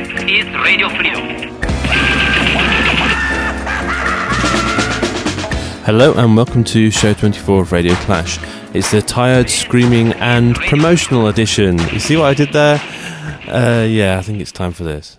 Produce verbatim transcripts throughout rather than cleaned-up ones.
is Radio Freedom. Hello and welcome to Show twenty-four of Radio Clash. It's the tired, screaming and promotional edition. You see what I did there? Uh, yeah, I think it's time for this.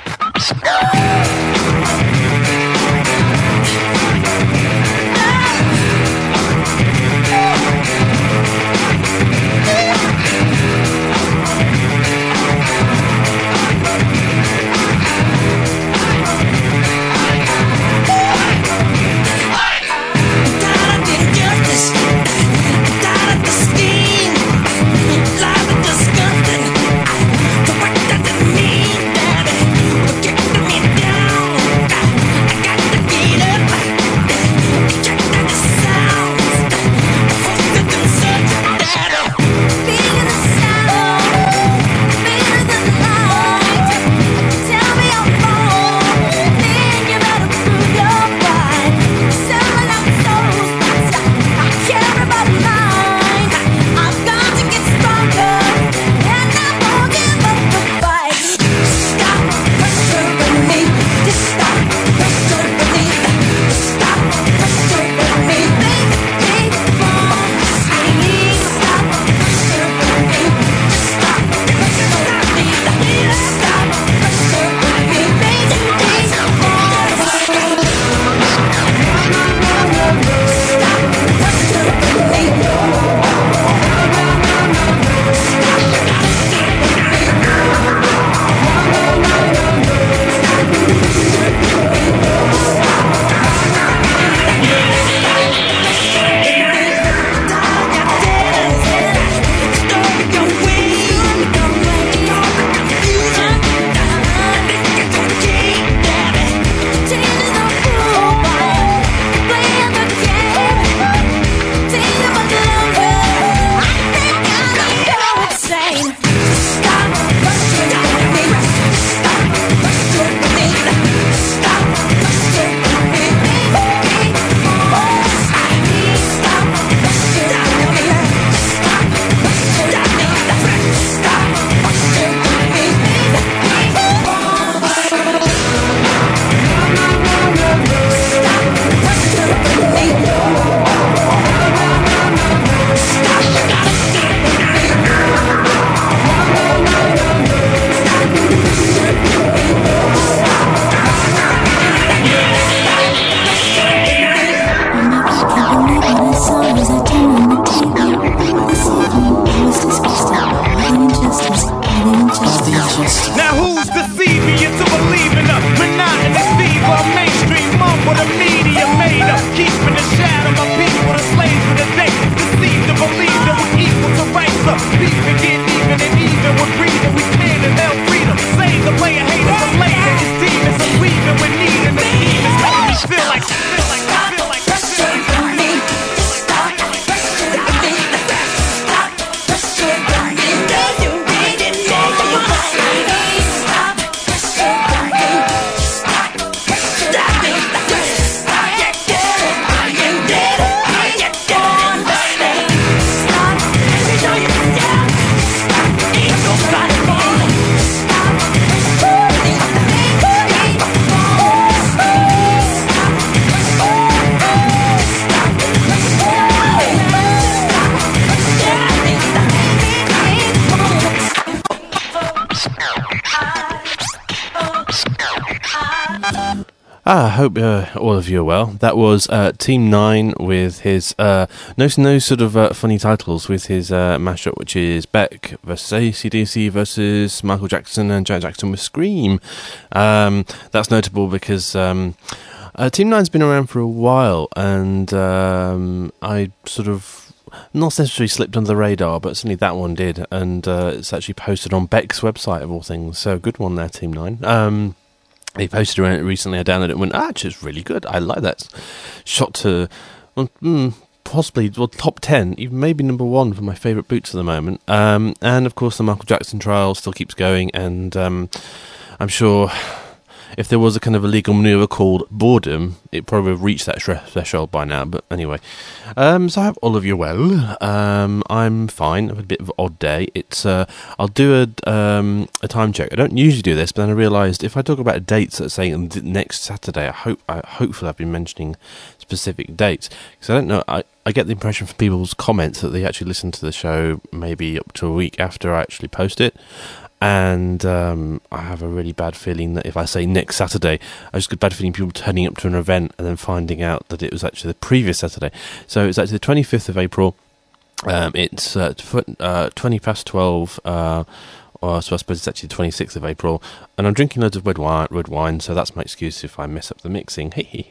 Ah, I hope uh, all of you are well. That was uh, Team nine with his uh, no, no sort of uh, funny titles with his uh, mashup, which is Beck versus A C D C versus Michael Jackson and Janet Jackson with Scream. Um, that's notable because um, uh, Team nine's been around for a while, and um, I sort of not necessarily slipped under the radar, but certainly that one did, and uh, it's actually posted on Beck's website of all things. So good one there, Team nine. Um, They posted around it recently. I downloaded it and went, ah, actually, it's really good. I like that. Shot to well, mm, possibly well, top ten, even maybe number one for my favourite boots at the moment. Um, and, of course, the Michael Jackson trial still keeps going. And um, I'm sure if there was a kind of a legal maneuver called boredom, it probably would have reached that threshold by now. But anyway, um, so I hope all of you are well. Um, I'm fine. I have a bit of an odd day. It's uh, I'll do a um, a time check. I don't usually do this, but then I realised if I talk about dates that say next Saturday, I hope I hopefully I've been mentioning specific dates, because I don't know. I, I get the impression from people's comments that they actually listen to the show maybe up to a week after I actually post it. And um, I have a really bad feeling that if I say next Saturday, I just get a bad feeling people turning up to an event and then finding out that it was actually the previous Saturday. So it's actually the twenty-fifth of April. Um, it's uh, uh, twenty past twelve. Uh, or so I suppose it's actually the twenty-sixth of April. And I'm drinking loads of red wine, red wine, so that's my excuse if I mess up the mixing.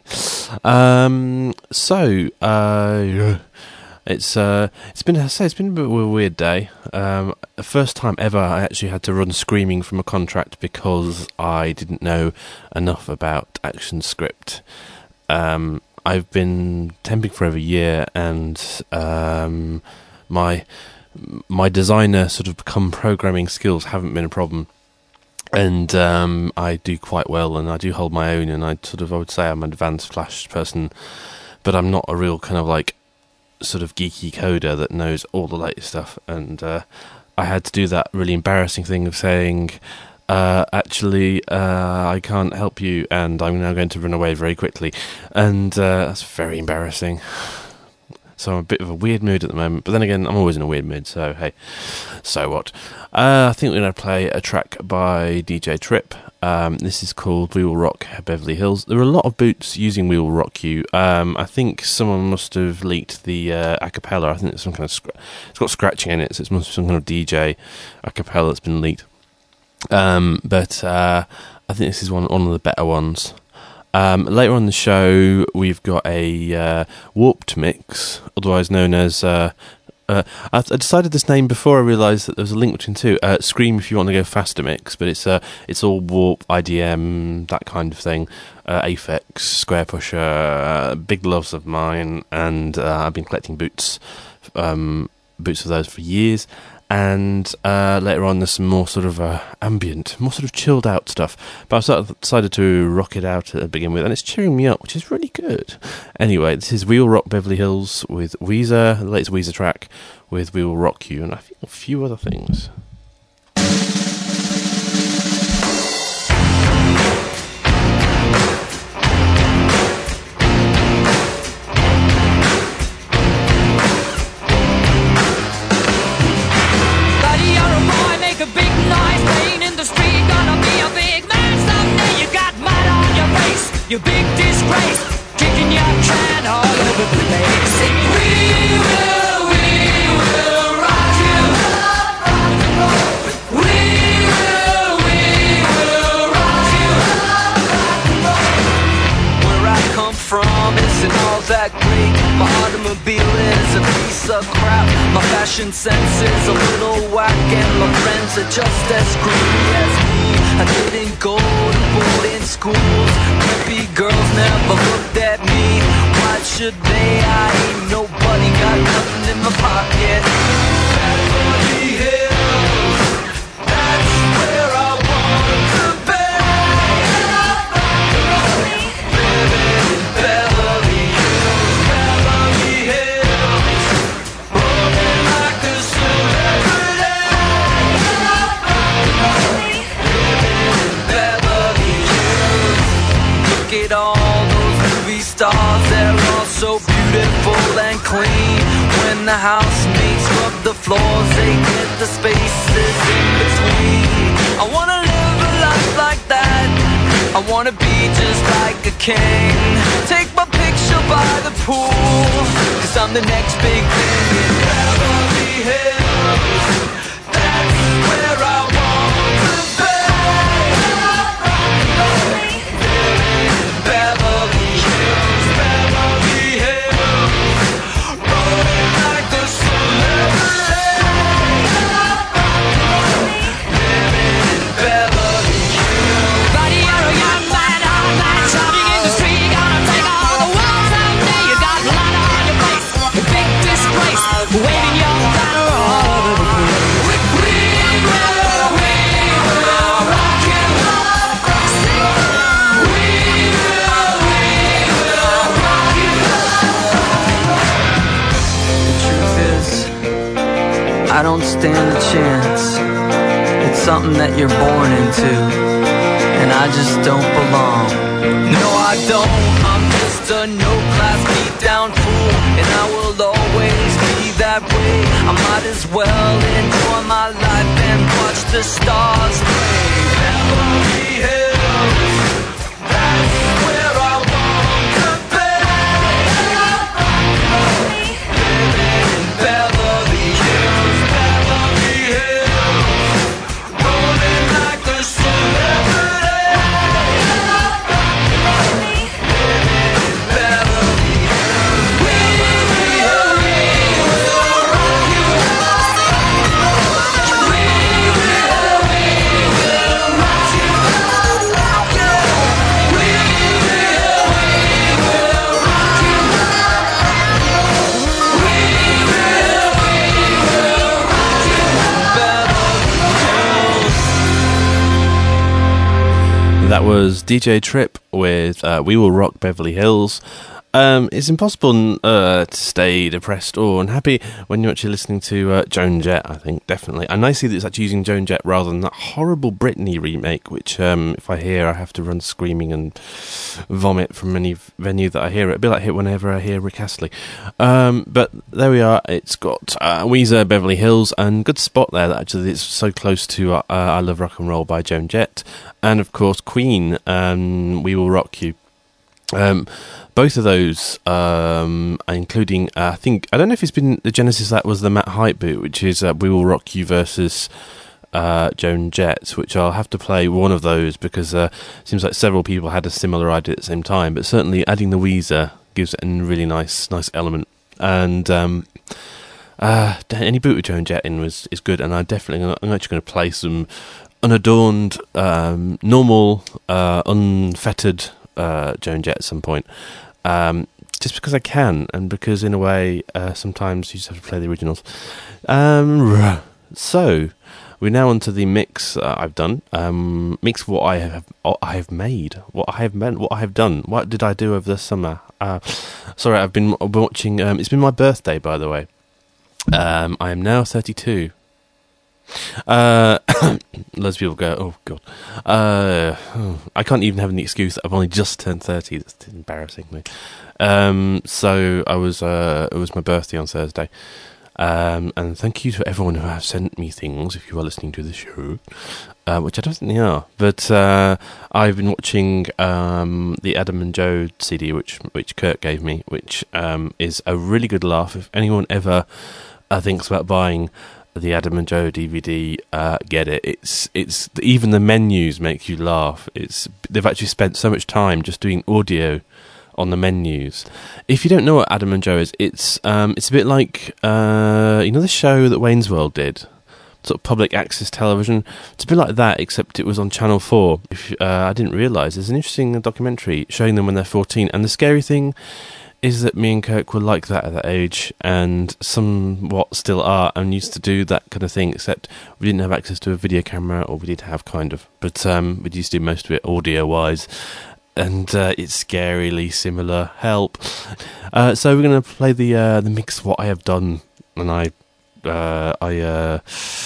um, so, uh... It's uh, it's been I say it's been a bit of a weird day. Um, the first time ever I actually had to run screaming from a contract because I didn't know enough about ActionScript. Um, I've been temping for over a year, and um, my my designer sort of become programming skills haven't been a problem. And um, I do quite well, and I do hold my own, and I sort of I would say I'm an advanced Flash person, but I'm not a real kind of like sort of geeky coder that knows all the latest stuff. And uh, I had to do that really embarrassing thing of saying, uh, actually, uh, I can't help you, and I'm now going to run away very quickly. And uh, that's very embarrassing. So I'm a bit of a weird mood at the moment, but then again, I'm always in a weird mood, so hey, so what. Uh, I think we're going to play a track by D J Trip. Um, this is called We Will Rock Beverly Hills. There are a lot of boots using We Will Rock You. Um, I think someone must have leaked the uh, acapella. I think it's some kind of scr- it's got scratching in it, so it must be some kind of D J acapella that's been leaked. Um, but uh, I think this is one one of the better ones. Um, later on the show, we've got a uh, Warped mix, otherwise known as... Uh, uh, I, I decided this name before I realised that there was a link between two. Uh, Scream if you want to go faster mix, but it's uh, it's all Warp, I D M, that kind of thing. Uh, Aphex, Square Pusher, uh, big loves of mine, and uh, I've been collecting boots, um, boots of those for years. And uh, later on there's some more sort of uh, ambient, more sort of chilled out stuff. But I sort of decided to rock it out to begin with, and it's cheering me up, which is really good. Anyway, this is We Will Rock Beverly Hills with Weezer, the latest Weezer track with We Will Rock You, and I think a few other things. You big disgrace, kicking your can all over the place. Sing, we will, we will rock you. We will, we will rock you. Where I come from isn't all that great. My automobile is a piece of crap. My fashion sense is a little whack, and my friends are just as screwy as me. I didn't go to boarding schools. Preppy girls never looked at me. Why should they? I ain't nobody, got nothing in my pocket. Beverly Hills, that's where I want to be. Living in Beverly Hills, Beverly Hills, rolling like a celebrity. Look at all those movie stars, they're all so beautiful and clean. When the housemates scrub the floors, they get the spaces in between. I wanna live a life like that, I wanna be just like a king. Take my picture by the pool, cause I'm the next big thing in Beverly Hills. That's where I want to be. Beverly Hills, Beverly Hills, rolling like a celebrity. Living in Beverly Hills. Buddy, you're a young man, all night shopping in the street. Gonna take all the world someday. You got blood on your face, a big disgrace, waving your banner all over the place. something that you're born into, and I just don't belong. No, I don't. I'm just a no-class beat-down fool, and I will always be that way. I might as well enjoy my life and watch the stars play. Beverly Hills, that's where I want to be. Living in Beverly Hills, Beverly Hills, rolling like a celebrity. That was D J Trip with uh, We Will Rock Beverly Hills. Um, it's impossible uh, to stay depressed or unhappy when you're actually listening to uh, Joan Jett, I think, definitely. And I see that it's actually using Joan Jett rather than that horrible Britney remake, which um, if I hear, I have to run screaming and vomit from any venue that I hear it. It'd be like whenever I hear Rick Astley. Um, but there we are. It's got uh, Weezer, Beverly Hills, and good spot there that actually it's so close to uh, I Love Rock and Roll by Joan Jett. And of course, Queen, um, We Will Rock You. Um, both of those, um, including, uh, I think, I don't know if it's been the genesis that was the Matt Hype boot, which is uh, We Will Rock You versus uh, Joan Jett, which I'll have to play one of those because uh, it seems like several people had a similar idea at the same time. But certainly adding the Weezer gives it a really nice, nice element. And um, uh, any boot with Joan Jett in was is good. And I definitely, I'm actually going to play some unadorned, um, normal, uh, unfettered uh, Joan Jett at some point. Um, just because I can, and because in a way, uh, sometimes you just have to play the originals. Um, so we're now onto the mix uh, I've done. Um, mix what I have, what I have made, what I have meant, what I have done. What did I do over the summer? Uh, sorry, I've been watching. Um, it's been my birthday, by the way. Um, I am now thirty-two. Uh, loads of people go, oh god, uh, I can't even have an excuse that I've only just turned thirty. That's embarrassing me. Um, so I was, uh, it was my birthday on Thursday. Um, and thank you to everyone who has sent me things if you are listening to the show, uh, which I don't think they are. But uh, I've been watching um, the Adam and Joe C D, which which Kurt gave me, which um, is a really good laugh. If anyone ever uh, thinks about buying the Adam and Joe D V D, uh, get it. It's it's even the menus make you laugh. It's they've actually spent so much time just doing audio on the menus. If you don't know what Adam and Joe is, it's um it's a bit like uh you know the show that Wayne's World did, sort of public access television. It's a bit like that, except it was on Channel Four. If uh, I didn't realise, there's an interesting documentary showing them when they're fourteen, and the scary thing is that me and Kirk were like that at that age, and somewhat still are, and used to do that kind of thing, except we didn't have access to a video camera, or we did have kind of, but um, we used to do most of it audio-wise, and uh, it's scarily similar. Help. Uh, so we're going to play the uh, the mix What I Have Done, and I uh, I uh,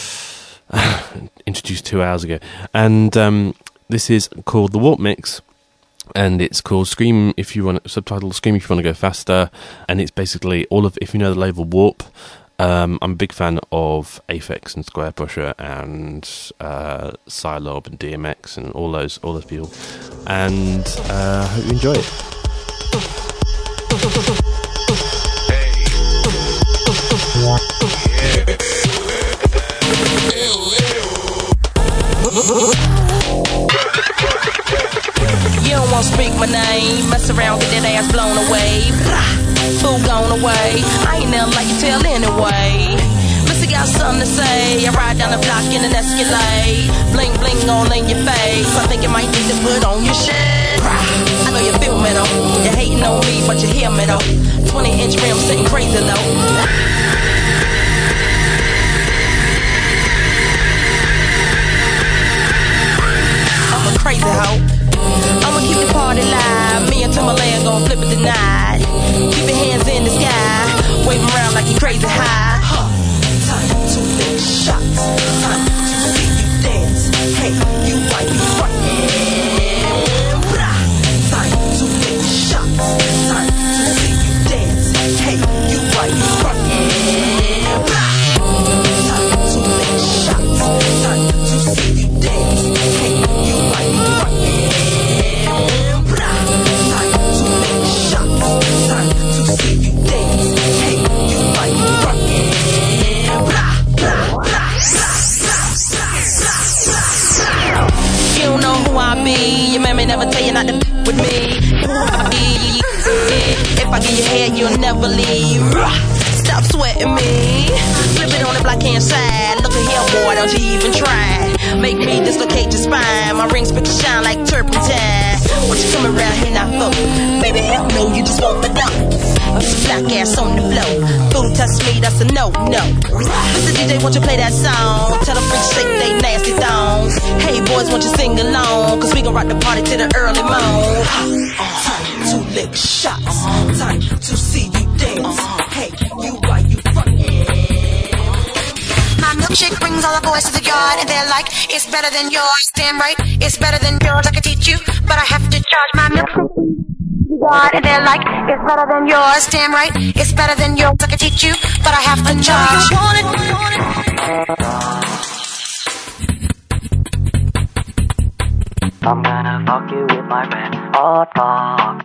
introduced two hours ago, and um, this is called the Warp Mix. And it's called Scream if you want, subtitled Scream if you want to go faster, and it's basically all of, if you know the label Warp, um, I'm a big fan of Aphex and Square Pusher and uh, Psylob and D M X and all those all those people, and I uh, hope you enjoy it. You don't wanna speak my name, mess around, get that ass blown away. Fool gone away, I ain't never like you tell anyway. Missy got something to say, I ride down the block in an Escalade. Bling bling all in your face, I think you might need to put on your shit. I know you feel me though, you're hating on me but you hear me though. twenty inch rim sitting crazy low. I'm a crazy hoe, I'ma keep the party live. Me and Timberland gon' flip it tonight. Keep your hands in the sky, waving around like you crazy high. Huh. Time to lick shots, time to see you dance. You don't know who I be. Your mammy never tell you not to f with me. If I give you head, you'll never leave. Stop sweating me. Flip it on the black hand side. Look at here, boy, don't you even try. Make me dislocate your spine. My rings make you shine like turpentine. What you coming around here now for? Baby, hell no, you just want the dough. Just black ass on the floor. Food touch me, that's a no, no. Mister D J, won't you play that song? Tell the freaks shake they nasty thongs. Hey boys, won't you sing along? Cause we gon' rock the party to the early morn. Time to lick shots. Time to see you dance. Hey, you why you fucking? My milkshake brings all the boys to the yard, and they're like, it's better than yours. Damn right, it's better than yours. I could teach you, but I have to charge my milkshake. And they're like, it's better than yours. Damn right, it's better than yours. I can teach you, but I have to charge. You want it, want it. I'm gonna fuck you with my red hot dog.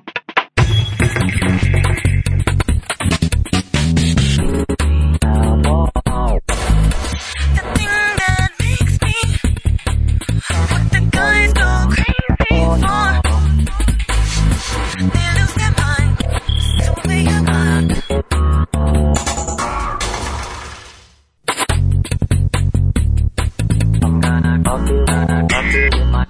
The thing that makes me what the guys go crazy for. They lose their mind, so they are gone. I'm gonna fuck you, gonna fuck you with my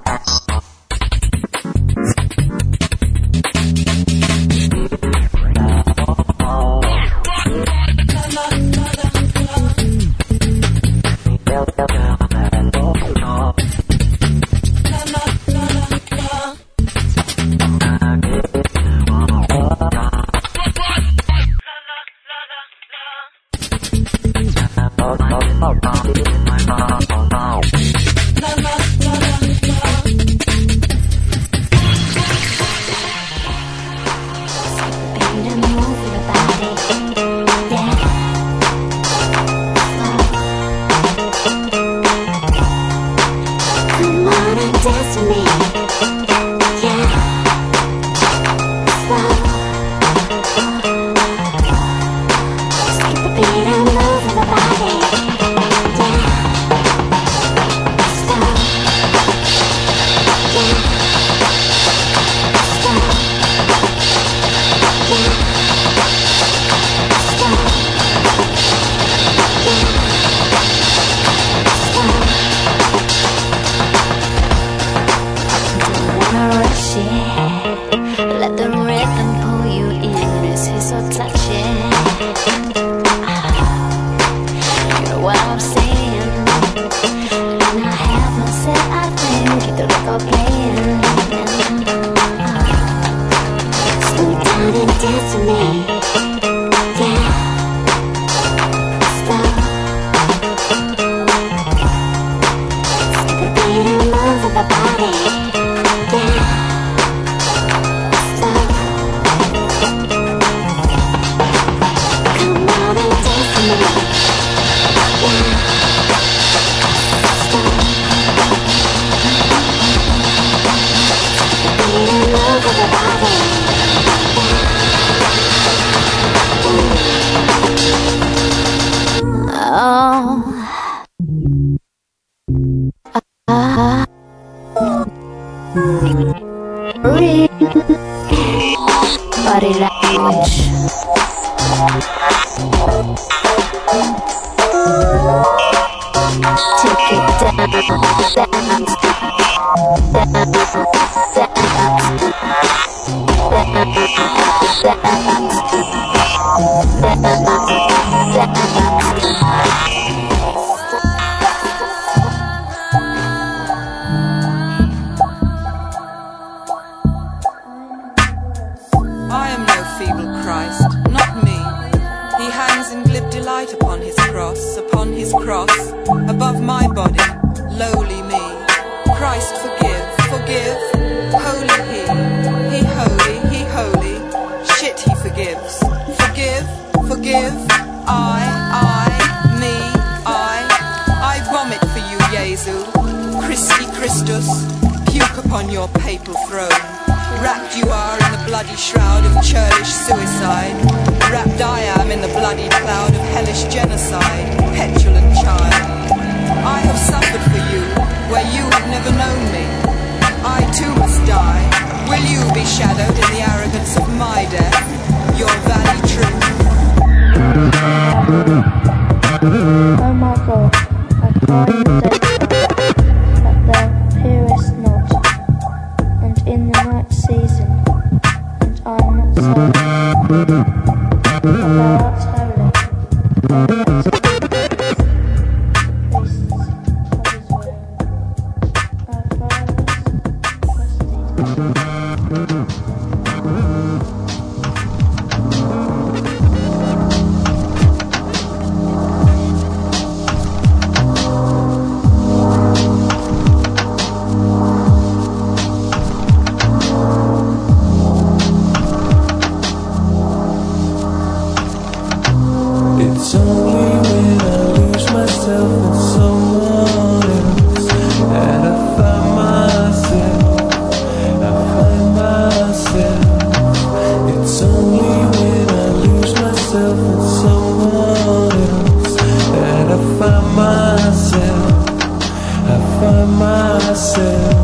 body language. Take it down, down, I am no feeble Christ, not me. He hangs in glib delight upon his cross, upon his cross, above my body, lowly me. Christ forgive, forgive, holy he, he holy, he holy, shit he forgives. Forgive, forgive, I, I, me, I, I vomit for you, Jesu, Christi Christus, puke upon your papal throne. Wrapped you are in the bloody shroud of churlish suicide. Wrapped I am in the bloody cloud of hellish genocide. Petulant child, I have suffered for you where you have never known me. find myself.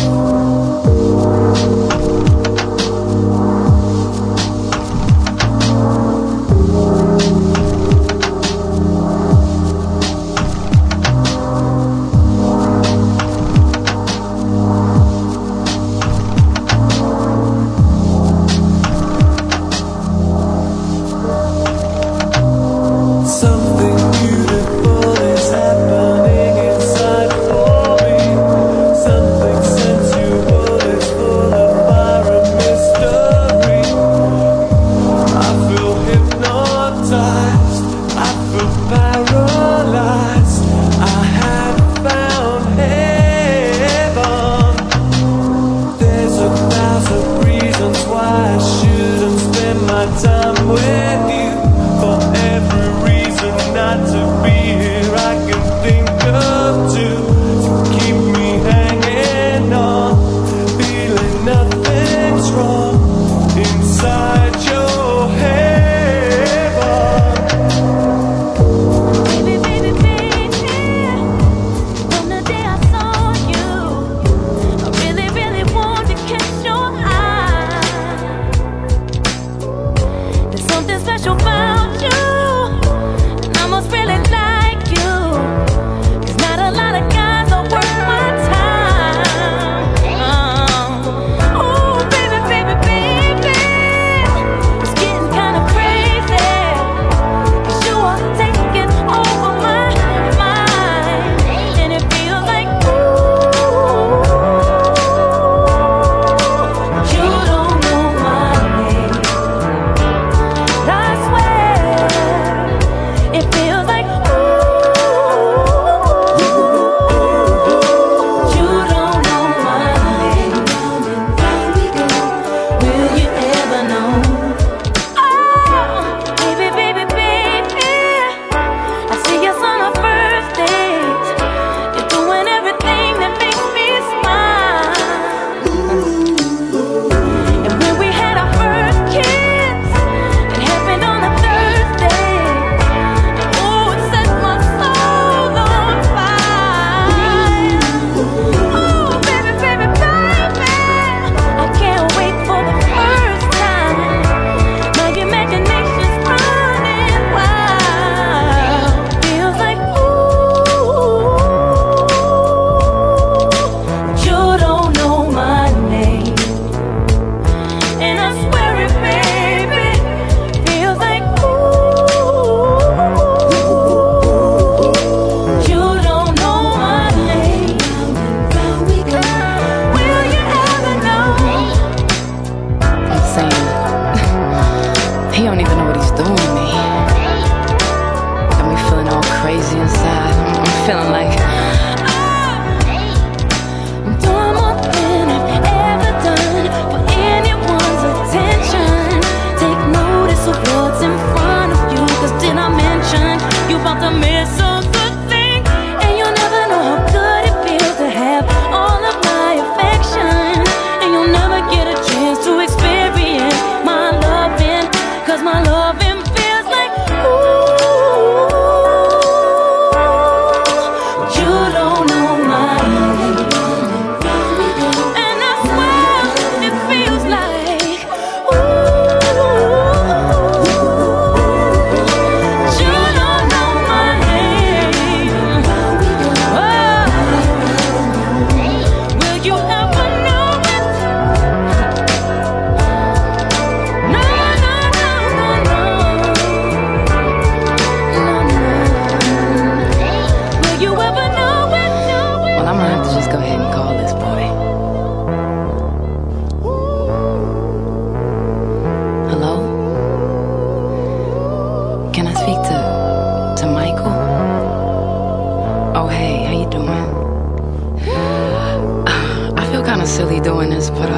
silly doing this, but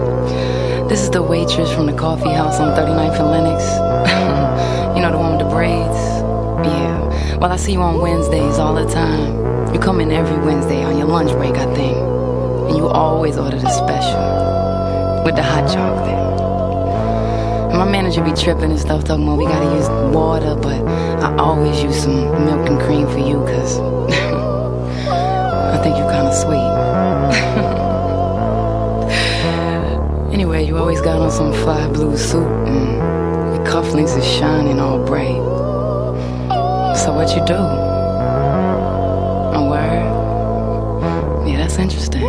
uh, this is the waitress from the coffee house on thirty-ninth and Lenox. You know, the one with the braids? Yeah. Well, I see you on Wednesdays all the time. You come in every Wednesday on your lunch break, I think. And you always order the special with the hot chocolate. And my manager be tripping and stuff, talking about we gotta use water, but I always use some milk and cream for you, cause I think you kind of sweet. Anyway, you always got on some fly blue suit and your cufflinks is shining all bright. So what you do? A word? Yeah, that's interesting.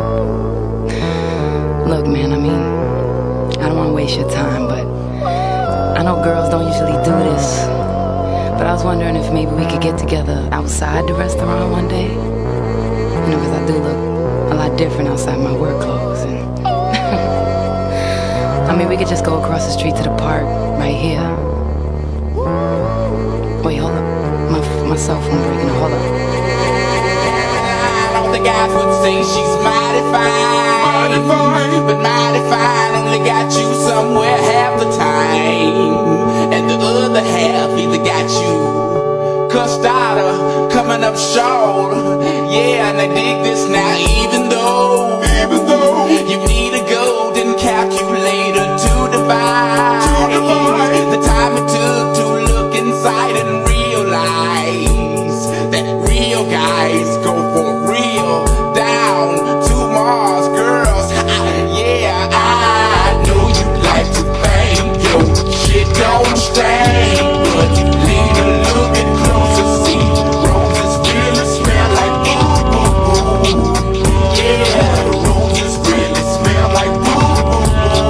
Look, man, I mean, I don't want to waste your time, but I know girls don't usually do this. But I was wondering if maybe we could get together outside the restaurant one day. You know, because I do look a lot different outside my work clothes. And I mean, we could just go across the street to the park right here. Wait, hold up. My, my cell phone breaking. Hold up. All the guys would say she's mighty fine, mighty fine, but mighty fine only got you somewhere half the time, and the other half either got you cussed out or coming up short. Yeah, and they dig this now, even though, even though you need a golden calculator to divide, to divide the time it took to look inside and realize that real guys go for real down to Mars, girls. Yeah, I know you like to bang your shit don't stink, but you need a little bit closer. See, roses really smell like boo-boo. Yeah, roses really smell like boo-boo.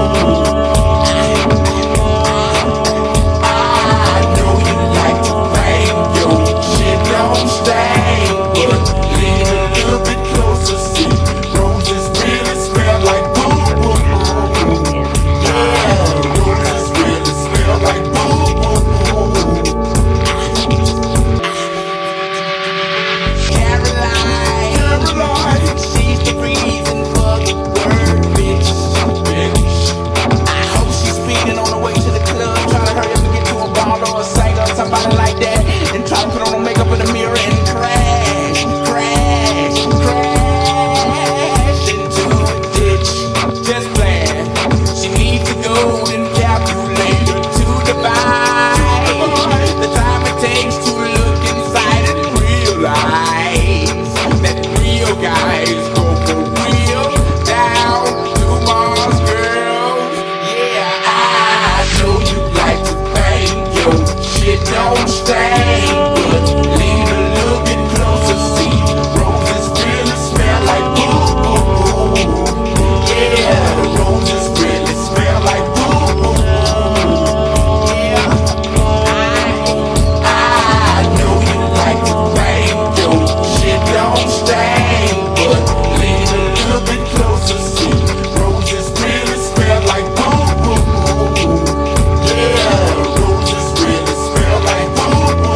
I know you like to bang your shit don't stink, but lean a little bit closer. See, roses really smell like boo-boo. Yeah, roses really smell like boo-boo. Caroline, Caroline, she's the reason for the word bitch, bitch. I hope she's speeding on the way to the club, trying to hurry up and get to a baller or a singer or somebody like that, and try to put on her makeup in the mirror and crash, crash, crash into a ditch. Just playing. She needs a golden calculator to divide the time it takes to look inside and realize that real guys go for real down to Mars, girls. Yeah, I know you like to bang your shit don't stink, but lean a little bit closer. See, roses really smell like boo-boo. Yeah, roses really smell like boo-boo. Yeah, I, I know you like to bang your shit don't stink, but lean a little bit closer. See, roses really smell like boo-boo. Yeah, roses really smell like boo-boo.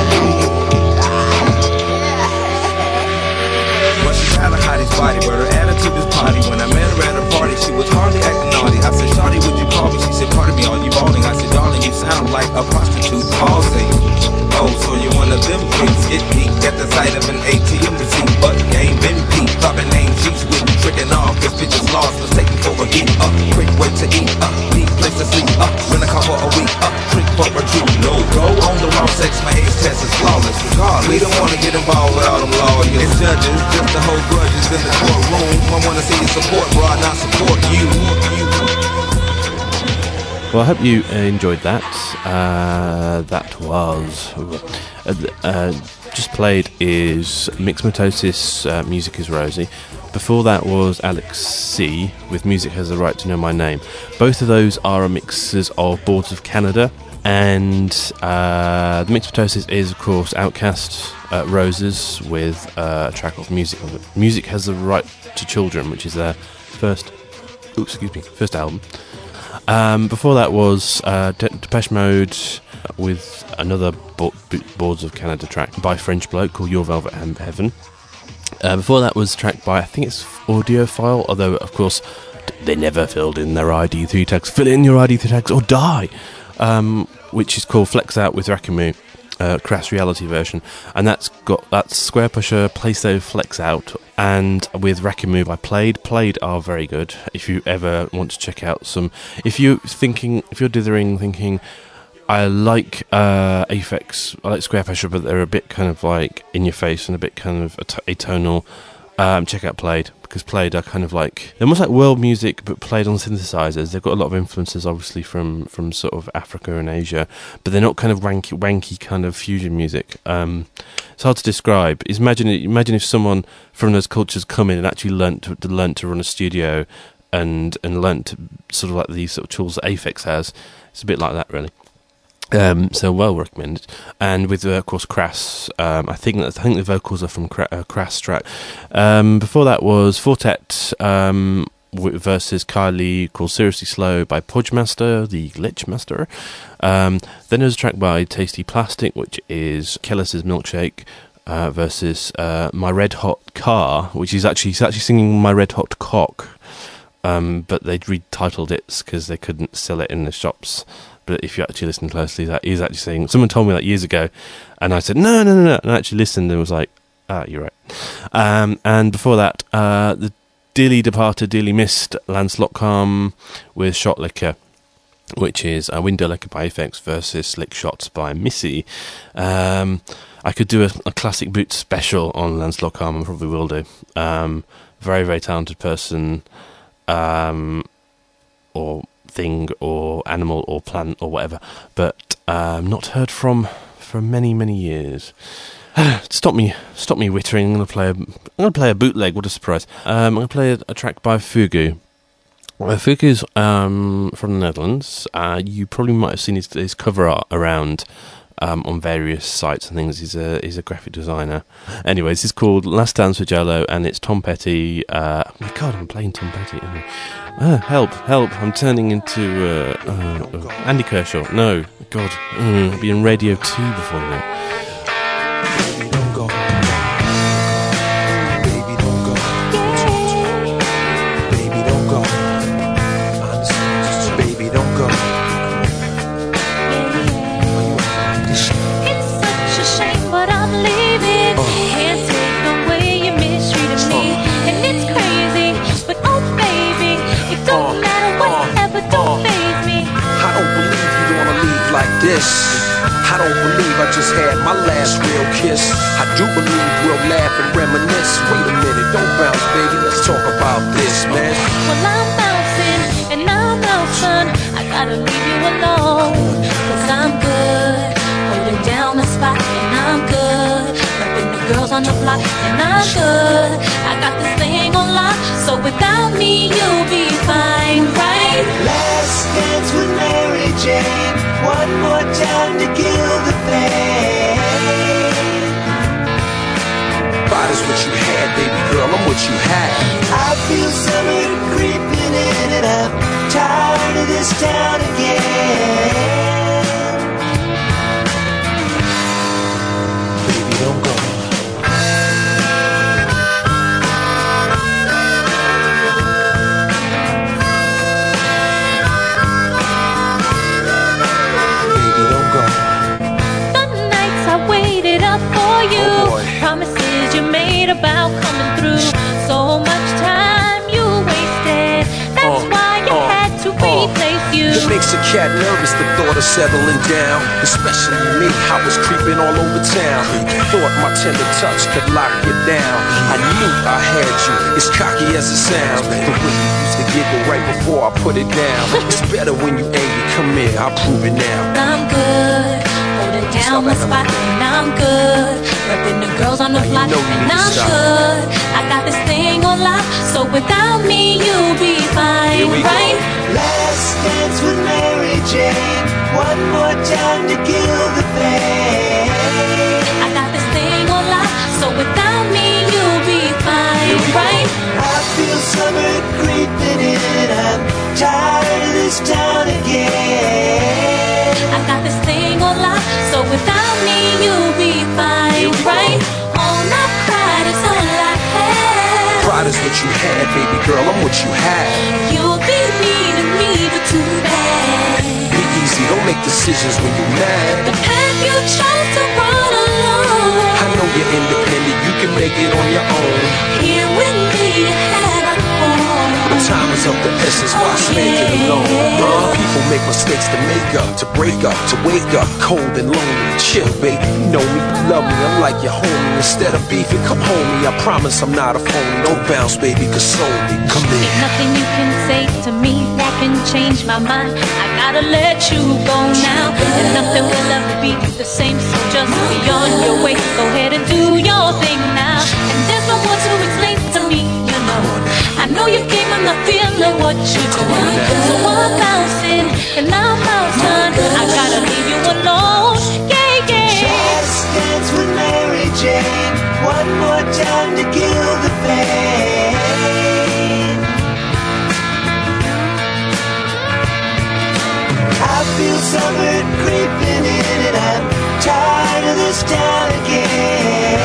Well, she had a hottie's body, but her attitude is potty. When I met her at a party, she was hardly acting naughty. I said, Shawty, would you call me? She said, pardon me, are you balling? I said, darling, you sound like a prostitute pausing. Oh, so you're one of them freaks. Get geeked at the sight of an A T M receipt, but game been peaked. Popping name sheets with me, tricking off, cause bitches lost, mistaken for a geek. Up, quick way to eat, up, need place to sleep, up, rent a car for a week, up, trick for a treat. No go on the raw sex, my age test is flawless. Regardless, we don't wanna get involved with all them lawyers and judges, just to hold grudges in the courtroom. I wanna see you support, bro, not support you. Well, I hope you enjoyed that. Uh, that was uh, uh, just played is Mixmatosis, uh, Music is Rosie. Before that was Alex C with Music Has the Right to Know My Name. Both of those are mixes of Boards of Canada, and uh, the Mixmatosis is, of course, Outcast, uh, Roses with uh, a track of Music. Music Has the Right to Children, which is their first, oops, excuse me, first album. Um, before that was uh, De- Depeche Mode with another Bo- Boards of Canada track by a French bloke called Your Velvet Heaven. Uh, before that was a track by, I think it's Audiophile, although of course they never filled in their I D three tags. Fill in your I D three tags or die, um, which is called Flex Out with Rakimu, uh, Crass Reality version, and that's got that's Square Pusher, Playso Flex Out, and with Rakimu by Played. Played are very good. If you ever want to check out some, if you're thinking, if you're dithering, thinking, I like uh, Aphex, I like Square Pressure, but they're a bit kind of like in your face and a bit kind of at- atonal. Um, check out Played, because Played are kind of like, they're almost like world music, but played on synthesizers. They've got a lot of influences, obviously, from, from sort of Africa and Asia, but they're not kind of wanky, wanky kind of fusion music. Um, it's hard to describe. It's imagine, imagine if someone from those cultures come in and actually learnt to, to, learnt to run a studio and, and learnt to, sort of like these sort of tools that Aphex has. It's a bit like that, really. Um, so well recommended, and with uh, of course Crass. Um, I think that, I think the vocals are from Cra- uh, Crass track. Um, before that was Fortet um, w- versus Kylie called Seriously Slow by Podgemaster, the Glitch Master. Um, then there's a track by Tasty Plastic, which is Kellis's Milkshake uh, versus uh, My Red Hot Car, which is actually he's actually singing My Red Hot Cock, um, but they'd retitled it because they couldn't sell it in the shops. But if you actually listen closely, that is actually saying. Someone told me that years ago, and I said no, no, no, no. And I actually listened and was like, ah, you're right. Um, and before that, uh, the dearly departed, dearly missed Lancelot Calm with Shot Liquor, which is a Window Liquor by Aphex versus Slick Shots by Missy. Um, I could do a, a classic boot special on Lancelot Calm, and probably will do. Um, very, very talented person, um, or thing or animal or plant or whatever, but um, not heard from for many many years. stop me stop me wittering. I'm gonna play a, I'm gonna play a bootleg. What a surprise. um, I'm gonna play a, a track by Fugu. Well, Fugu's um, from the Netherlands. Uh, you probably might have seen his, his cover art around um, on various sites and things. He's a he's a graphic designer. Anyways, it's called Last Dance with Jello, and it's Tom Petty. Uh, oh my God, I'm playing Tom Petty. Uh, help, help, I'm turning into uh, uh, uh, Andy Kershaw. No, God, mm, I'll be in Radio two before that. Baby, don't go. Baby, don't go. Baby, don't go. Honestly, just baby, don't go. It's such a shame, but I'm leaving. Oh. Can't take the way you mistreated me, oh. And it's crazy, but oh baby, it don't uh, matter whatever, uh, don't uh, faze me. I don't believe you wanna leave like this. I don't believe I just had my last real kiss. I do believe we'll laugh and reminisce. Wait a minute, don't bounce, baby, let's talk about this, man. Well, I'm bouncing and I'm out, son. I gotta leave you alone, cause I'm good, holding down the spot, and I'm good, repping the girls on the block, and I'm good. I got this thing on lock, so without me you'll be fine, right? Last dance with Mary Jane, one more time to kill the pain. Body's what you had, baby girl, I'm what you had. I feel summer creeping in, and I'm tired of this town again. Baby, don't go. Promises you made about coming through. So much time you wasted. That's uh, why you uh, had to uh, replace you. It makes a cat nervous, the thought of settling down. Especially me, I was creeping all over town. Thought my tender touch could lock you down. I knew I had you, as cocky as it sounds. The way you used to giggle right before I put it down. It's better when you angry, come here, I'll prove it now. I'm good, holding down my spot, and I'm good, repping the girls on the block, and I'm good. I got this thing on lock, so without me you'll be fine, right? Go. Last dance with Mary Jane, one more time to kill the pain. I got this thing on lock, so without me you'll be fine, right? I feel summer creeping in, I'm tired of this town again. I got this thing on lock, so without me you'll be fine, right? All my pride is all I have. Pride is what you had, baby girl, I'm what you had. You'll be needing me, but too bad. Be easy, don't make decisions when you're mad. The path you chose to run alone, I know you're independent, you can make it on your own. Here with me you had a home. But time is of the essence, why oh, spend yeah. it alone? Uh, people make mistakes to make up, to break up, to wake up, cold and lonely. Chill, baby, you know me, you love me, I'm like your homie. Instead of beefing, come home me, I promise I'm not a phony. Don't bounce, baby, console me, come in. There's nothing you can say to me that can change my mind. I gotta let you go now, and nothing will ever be the same. So just be on your way, go ahead and do your thing now. And there's no one to explain to me, you know. I know you came, I'm not feeling what you're doing. So I'm bouncing, and I'm bouncing. I gotta leave you alone, yeah, yeah. Just dance with Mary Jane one more time to kill the pain. I feel summer creeping in and I'm tired of this town again.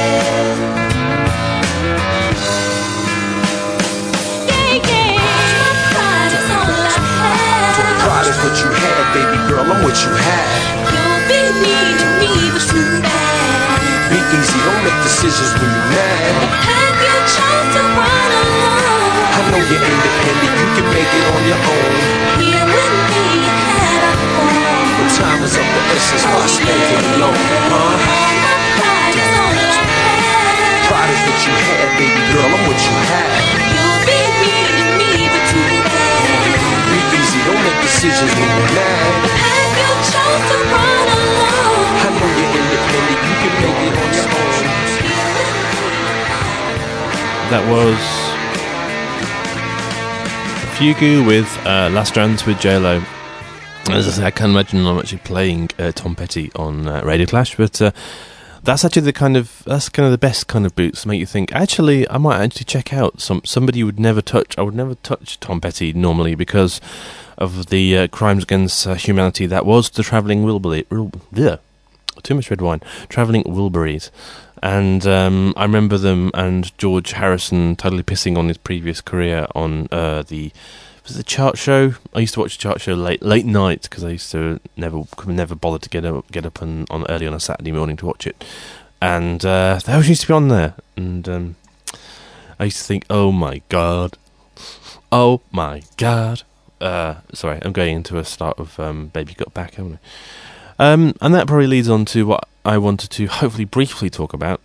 Yeah, yeah. My pride is all I have. Pride is what you had, baby girl, I'm what you had. You'll be needing me, but too bad. Be easy, don't make decisions when you're mad. Have you tried to run alone? I know you're independent, you can make it on your own. Here with me, you had a home. But time is of the essence, why spend it alone, huh? My pride is all I have. Pride is what you had, baby girl, I'm what you had. You'll be needing me, but too bad. Be easy, don't make decisions when you're mad. Have you tried to run alone? I know you're independent, you can make it on your own. That was Fugu with uh, Last Dance with J Lo. As I say, I can't imagine I'm actually playing uh, Tom Petty on uh, Radio Clash, but uh, that's actually the kind of that's kind of the best kind of boots to make you think. Actually, I might actually check out some somebody you would never touch. I would never touch Tom Petty normally because of the uh, crimes against uh, humanity that was the Travelling Wilbury. Yeah, too much red wine. Travelling Wilburys. And um, I remember them and George Harrison totally pissing on his previous career on uh, the was it the chart show. I used to watch the chart show late late night because I used to never could never bother to get up get up on, on early on a Saturday morning to watch it. And uh, they always used to be on there. And um, I used to think, oh my god, oh my god. Uh, sorry, I'm going into a start of um, Baby Got Back, haven't I? Um, and that probably leads on to what I wanted to hopefully briefly talk about,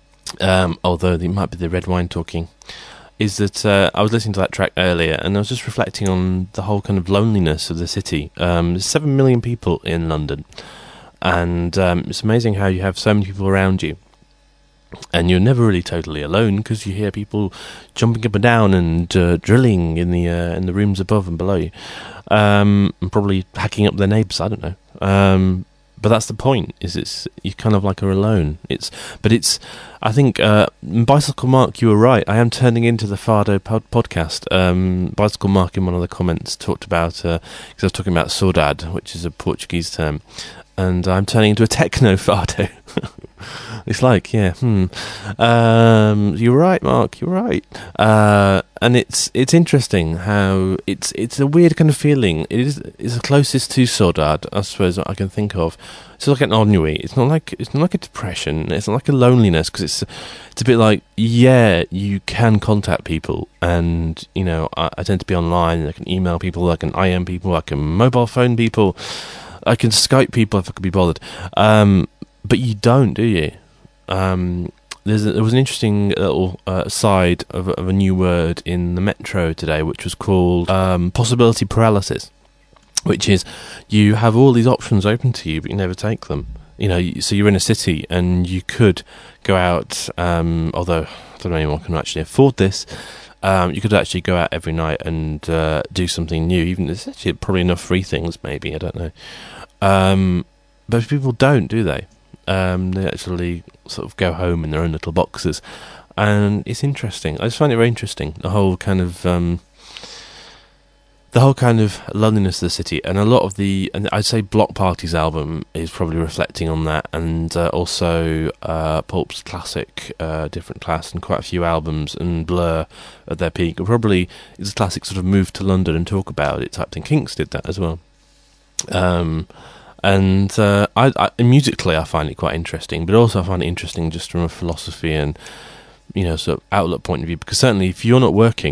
um, although it might be the red wine talking, is that uh, I was listening to that track earlier and I was just reflecting on the whole kind of loneliness of the city. Um, there's seven million people in London, and um, it's amazing how you have so many people around you. And you're never really totally alone because you hear people jumping up and down and uh, drilling in the uh, in the rooms above and below you, um, and probably hacking up their neighbours. I don't know, um, but that's the point. Is it's you kind of like are alone. It's but it's. I think uh, Bicycle Mark, you were right. I am turning into the Fado pod- podcast. Um, Bicycle Mark in one of the comments talked about because uh, I was talking about saudade, which is a Portuguese term, and I'm turning into a techno Fado. It's like, yeah, hmm. Um, you're right, Mark. You're right. Uh, and it's it's interesting how it's it's a weird kind of feeling. It is it's the closest to saudade, I suppose, I can think of. It's like an ennui. It's not like it's not like a depression. It's not like a loneliness because it's it's a bit like, yeah, you can contact people, and you know, I, I tend to be online. I can email people. I can I M people. I can mobile phone people. I can Skype people if I could be bothered. Um, but you don't, do you? Um, there's a, there was an interesting little uh, side of, of a new word in the Metro today, which was called um, possibility paralysis, which is you have all these options open to you, but you never take them. You know, so you're in a city and you could go out, um, although I don't know anyone can actually afford this. Um, you could actually go out every night and uh, do something new. Even there's actually probably enough free things, maybe, I don't know. Um, but people don't, do they? Um, they actually sort of go home in their own little boxes, and it's interesting. I just find it very interesting, the whole kind of um, the whole kind of loneliness of the city, and a lot of the. And I'd say Block Party's album is probably reflecting on that, and uh, also uh, Pulp's classic, uh, Different Class, and quite a few albums, and Blur at their peak. Probably it's a classic sort of move to London and talk about it type thing. Kinks did that as well. Um, And uh, I, I, musically, I find it quite interesting, but also I find it interesting just from a philosophy and, you know, sort of outlook point of view. Because certainly, if you're not working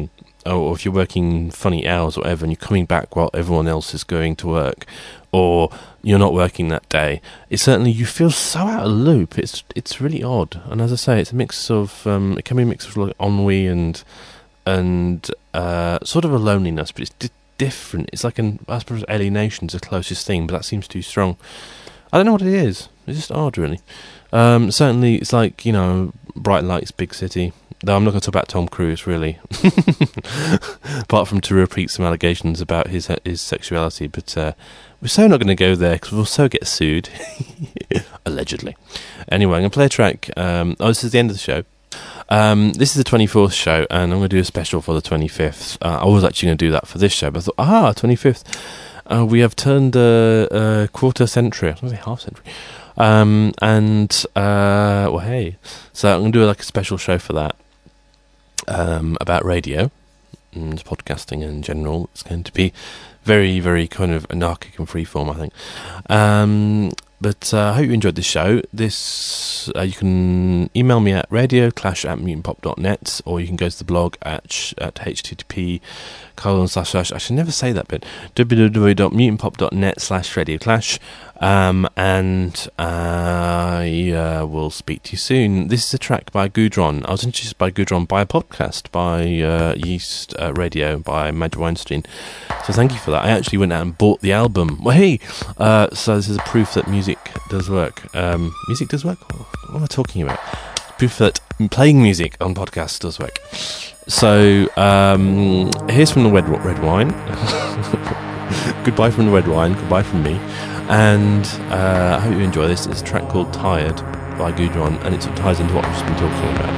or if you're working funny hours or whatever, and you're coming back while everyone else is going to work, or you're not working that day, it's certainly, you feel so out of the loop. It's it's really odd, and as I say, it's a mix of um, it can be a mix of like ennui and and uh, sort of a loneliness, but it's di- different. It's like an, I suppose alienation's the closest thing, but that seems too strong. I don't know what it is. It's just odd, really. Um, certainly, it's like, you know, bright lights, big city. Though I'm not going to talk about Tom Cruise, really. Apart from to repeat some allegations about his his sexuality. But uh, we're so not going to go there because we'll so get sued. Allegedly. Anyway, I'm going to play a track. Um, oh, this is the end of the show. Um, this is the twenty-fourth show, and I'm going to do a special for the twenty-fifth. Uh, I was actually going to do that for this show, but I thought, ah, twenty-fifth. Uh, we have turned a, a quarter century. I was going to say half century. Um, and, uh, well, hey. So I'm going to do like a special show for that. Um, about radio and podcasting in general. It's going to be very, very kind of anarchic and freeform, I think. Um, but uh, I hope you enjoyed this show. This uh, you can email me at radioclash at mutantpop dot net, or you can go to the blog at sh- at http colon slash slash. I should never say that bit. www.mutantpop.net slash radioclash. Um, and I uh, will speak to you soon. This is a track by Gudron. I was introduced by Gudron by a podcast by uh, Yeast uh, Radio by Madge Weinstein. So thank you for that. I actually went out and bought the album. Well, hey! Uh, so this is a proof that music does work. Um, music does work? What am I talking about? Proof that playing music on podcasts does work. So um, here's from the Red, red Wine. Goodbye from the Red Wine. Goodbye from me. And uh, I hope you enjoy this. It's a track called Tired by Gudron, and it sort of ties into what we've just been talking about.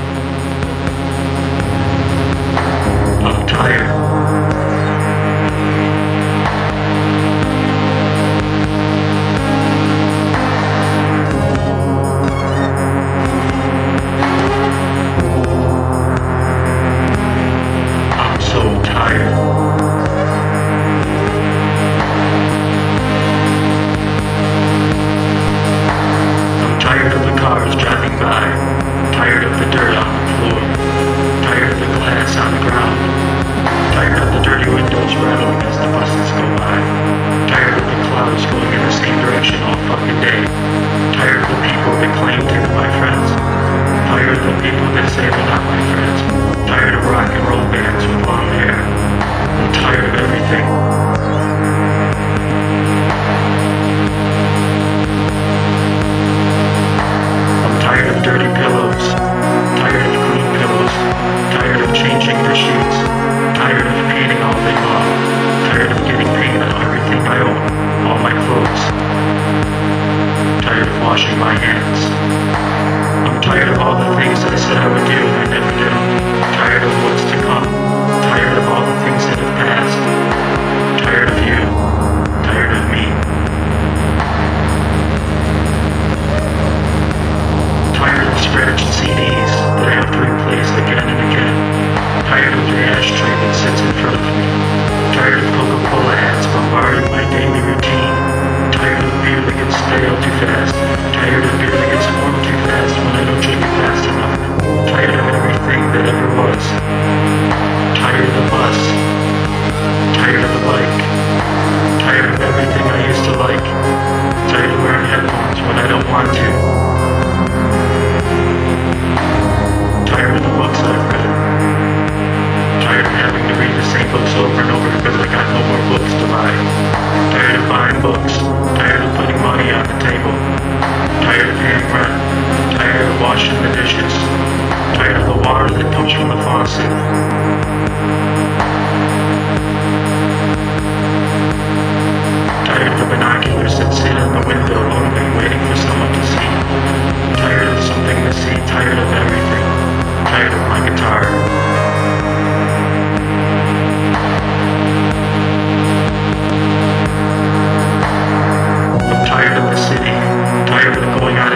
I'm tired.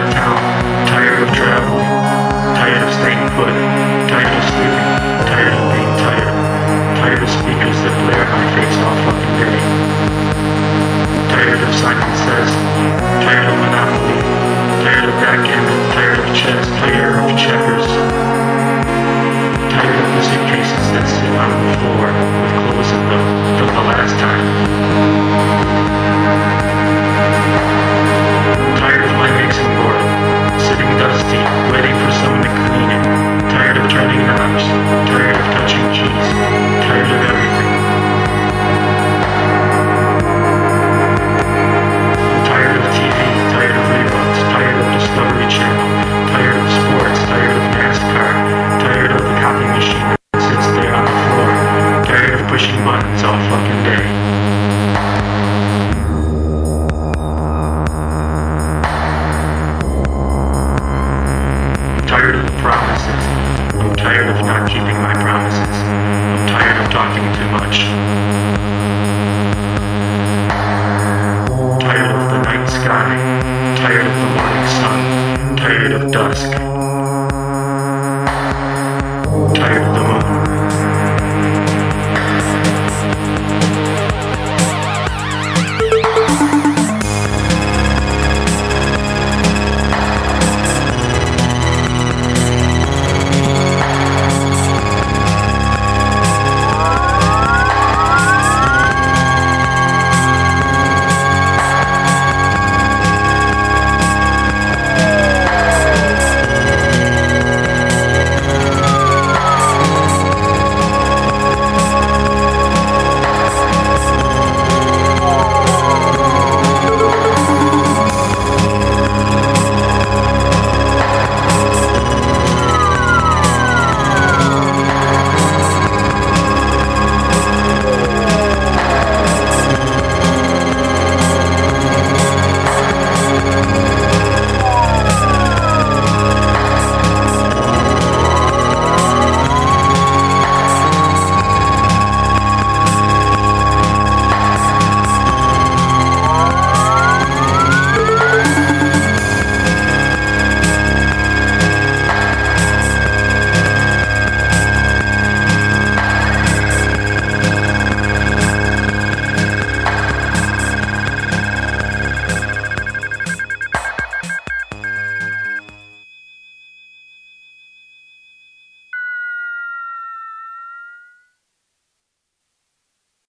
Tired of staying put, tired of sleeping, tired of all fucking day. I'm tired of the promises. I'm tired of not keeping my promises. I'm tired of talking too much.